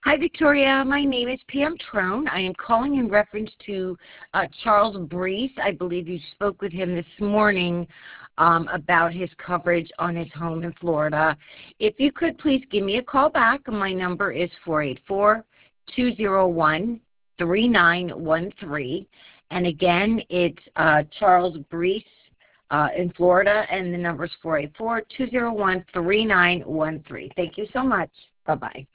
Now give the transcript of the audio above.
Hi, Victoria. My name is Pam Trone. I am calling in reference to Charles Brees. I believe you spoke with him this morning about his coverage on his home in Florida. If you could please give me a call back. My number is 484-201-3913. And again, it's Charles Brees in Florida, and the number is 484-201-3913. Thank you so much. Bye-bye.